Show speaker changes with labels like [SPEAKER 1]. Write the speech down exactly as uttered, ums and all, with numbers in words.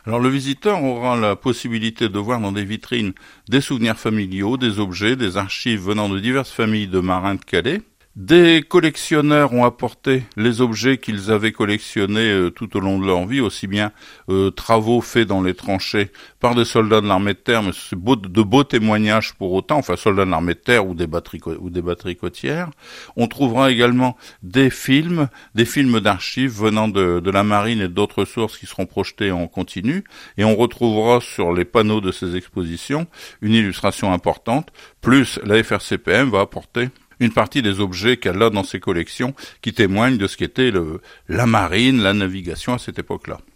[SPEAKER 1] Alors le visiteur aura la possibilité de voir dans des vitrines des souvenirs familiaux, des objets, des archives venant de diverses familles de marins de Calais. Des collectionneurs ont apporté les objets qu'ils avaient collectionnés euh, tout au long de leur vie, aussi bien euh, travaux faits dans les tranchées par des soldats de l'armée de terre, mais c'est beau, de beaux témoignages pour autant, enfin soldats de l'armée de terre ou des batteries, ou des batteries côtières. On trouvera également des films, des films d'archives venant de, de la marine et d'autres sources qui seront projetés en continu, et on retrouvera sur les panneaux de ces expositions une illustration importante, plus la F R C P M va apporter une partie des objets qu'elle a dans ses collections qui témoignent de ce qu'était le, la marine, la navigation à cette époque-là.